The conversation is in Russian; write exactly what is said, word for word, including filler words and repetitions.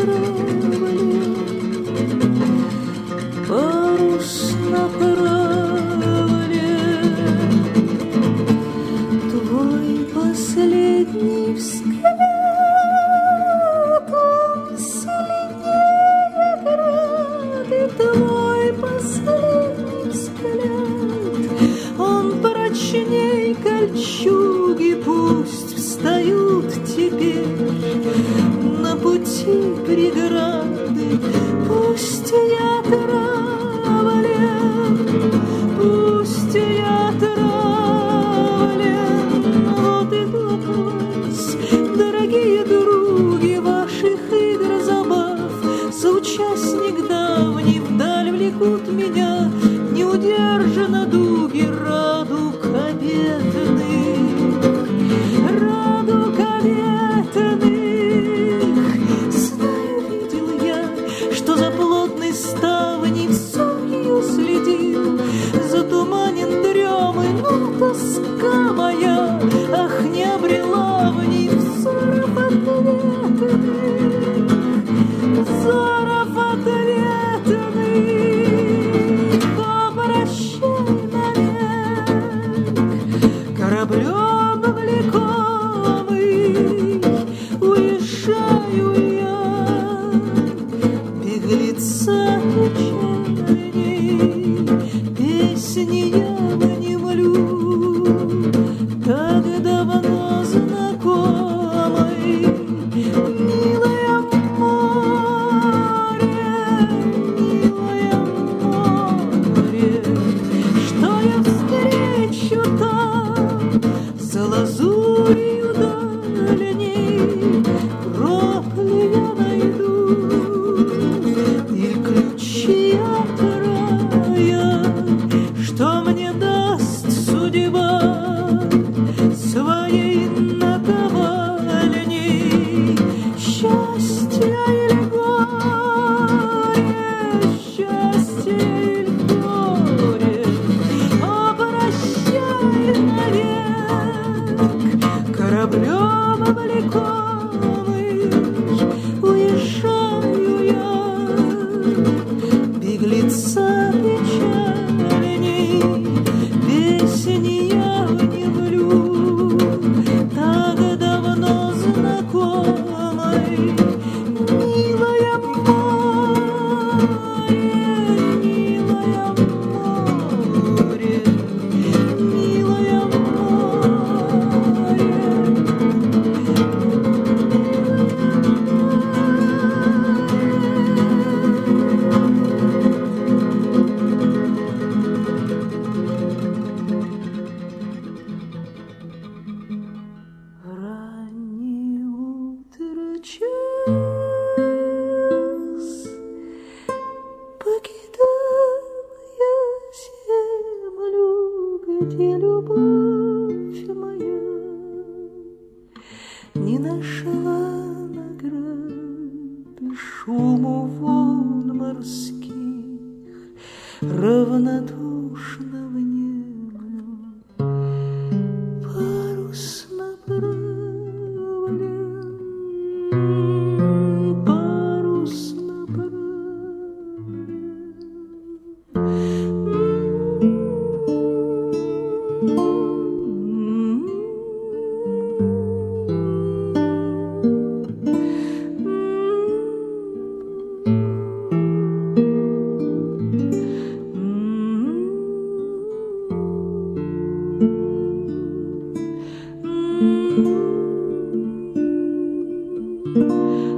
травле. Парус направле, твой последний взгляд, он сильнее грады, твой последний взгляд, он прочней кольчуги, пусть встают теперь на пути преграды, пусть я травлен, пусть я травлен. Вот идут вас, дорогие други, ваших игр, забав, соучастник давний, вдаль влекут меня неудержанно дуги радуг обетных, радуг обетных. Знаю, видел я, что за плотной ставней сон ее следил, затуманен дремы, но тоска моя, ах, не обрела в ней взоров ответных, взоров ответных. Попрощай навек, кораблем влекомый, уезжаю я, беглеца печальней, песни я внемлю, так давно знакомой. Милое море, милое море, что я встречу там за лазурью дальней? Гроб ли я найду или ключи от рая? Что мне даст судьба своей наковальней? Счастье или горе, счастье или горе, о, прощай навек, кораблем влекомый, уезжаю я, беглеца печальней, песни я внемлю, так давно знакомой. Милое море, милое море, милое море. Раннее утро, час, покидал я землю, где любовь моя не нашла награды шуму волн морских, равнодушно внемлю. Парус направлен, парус направлен.